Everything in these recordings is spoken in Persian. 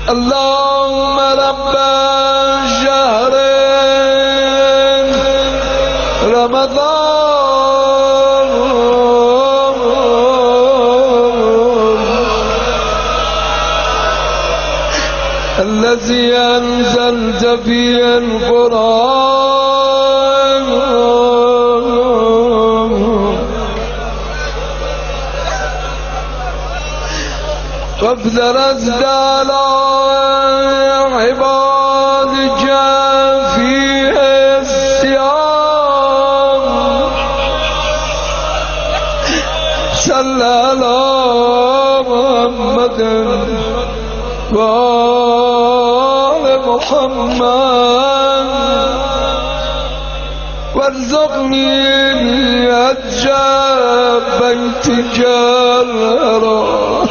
اللهم رب شهر رمضان الذي أنزلت فيه القرآن وافدرست على عبادك فيه الصيام صلى على محمد وآل محمد وارزقني حج بيتك الحرام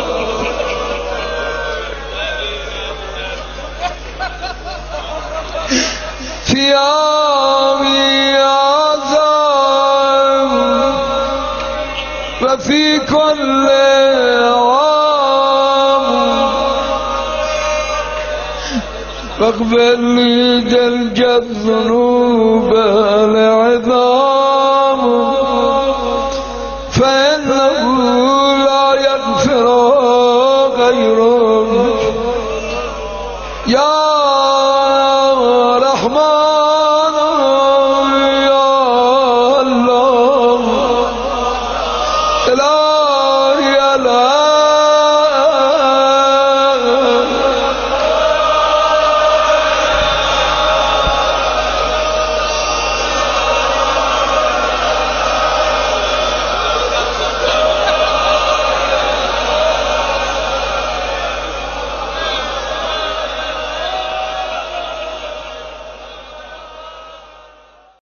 في عامي أعظم وفي كل عام واغفر لي دلج الذنوب العظام فإنه لا يغفر غيرك يا